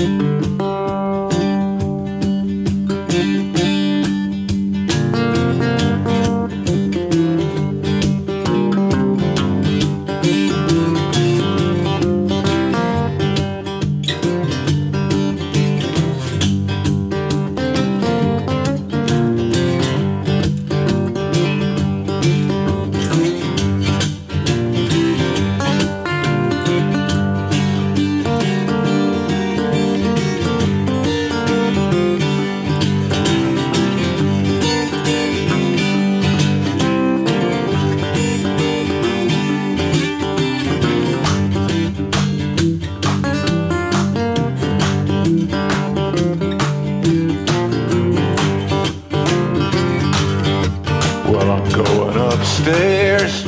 Well, I'm going upstairs.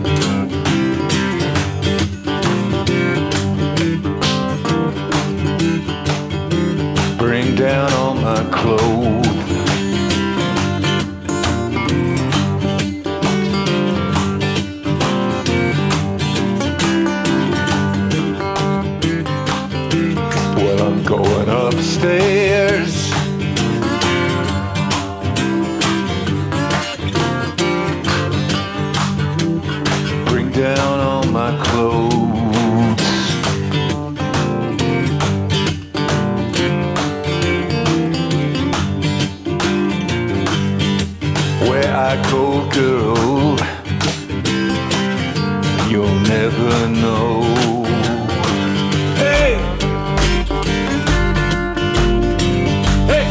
Bring down all my clothes. Well, I'm going upstairs. Bring down all my clothes. Where I go, girl, you'll never know. Hey! Hey!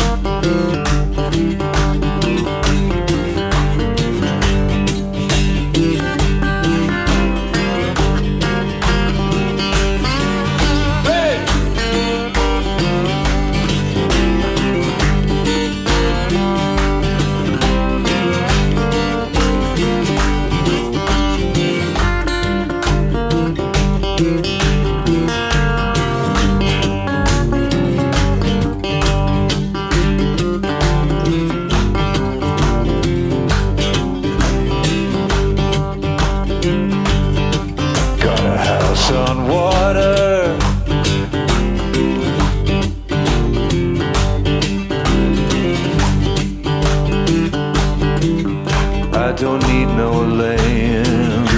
Got a house on water. I don't need no land.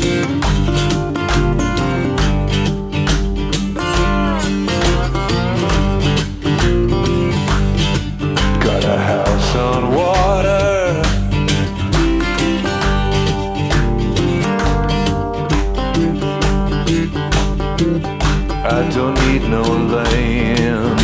Got a house on water. I don't need no land.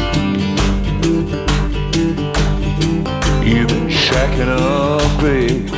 You've been shacking up, babe.